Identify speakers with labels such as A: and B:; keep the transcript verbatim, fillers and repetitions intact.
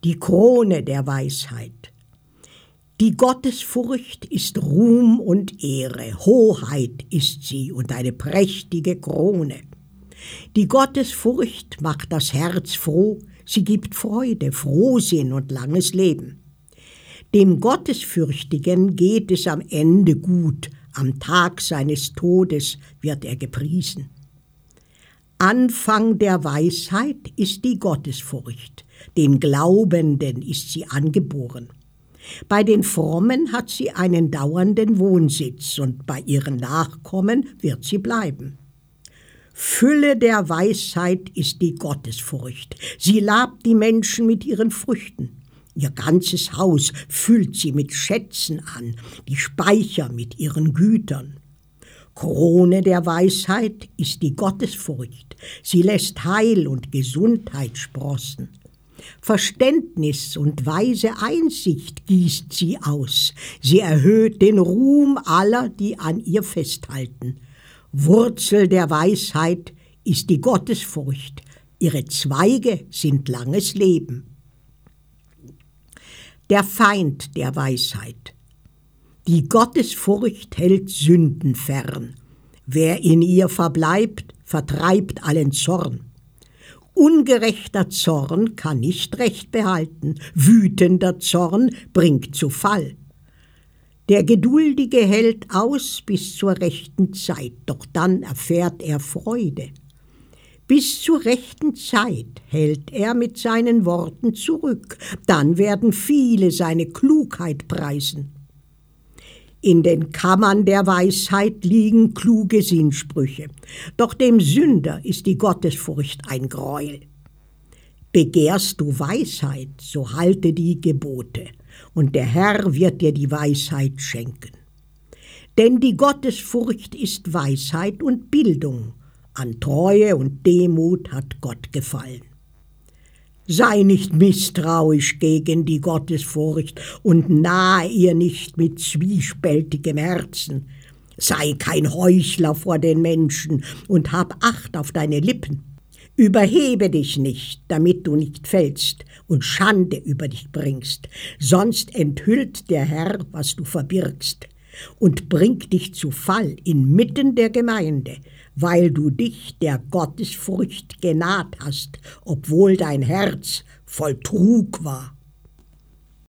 A: die Krone der Weisheit. Die Gottesfurcht ist Ruhm und Ehre, Hoheit ist sie und eine prächtige Krone. Die Gottesfurcht macht das Herz froh, sie gibt Freude, Frohsinn und langes Leben. Dem Gottesfürchtigen geht es am Ende gut, am Tag seines Todes wird er gepriesen. Anfang der Weisheit ist die Gottesfurcht, den Glaubenden ist sie angeboren. Bei den Frommen hat sie einen dauernden Wohnsitz und bei ihren Nachkommen wird sie bleiben. Fülle der Weisheit ist die Gottesfurcht. Sie labt die Menschen mit ihren Früchten. Ihr ganzes Haus füllt sie mit Schätzen an, die Speicher mit ihren Gütern. Krone der Weisheit ist die Gottesfurcht. Sie lässt Heil und Gesundheit sprossen. Verständnis und weise Einsicht gießt sie aus. Sie erhöht den Ruhm aller, die an ihr festhalten. Wurzel der Weisheit ist die Gottesfurcht. Ihre Zweige sind langes Leben. Der Feind der Weisheit. Die Gottesfurcht hält Sünden fern. Wer in ihr verbleibt, vertreibt allen Zorn. Ungerechter Zorn kann nicht Recht behalten, wütender Zorn bringt zu Fall. Der Geduldige hält aus bis zur rechten Zeit, doch dann erfährt er Freude. Bis zur rechten Zeit hält er mit seinen Worten zurück, dann werden viele seine Klugheit preisen. In den Kammern der Weisheit liegen kluge Sinnsprüche, doch dem Sünder ist die Gottesfurcht ein Greuel. Begehrst du Weisheit, so halte die Gebote, und der Herr wird dir die Weisheit schenken. Denn die Gottesfurcht ist Weisheit und Bildung, an Treue und Demut hat Gott gefallen. Sei nicht misstrauisch gegen die Gottesfurcht und nahe ihr nicht mit zwiespältigem Herzen. Sei kein Heuchler vor den Menschen und hab Acht auf deine Lippen. Überhebe dich nicht, damit du nicht fällst und Schande über dich bringst, sonst enthüllt der Herr, was du verbirgst, und bringt dich zu Fall inmitten der Gemeinde, weil du dich der Gottesfurcht genaht hast, obwohl dein Herz voll Trug war.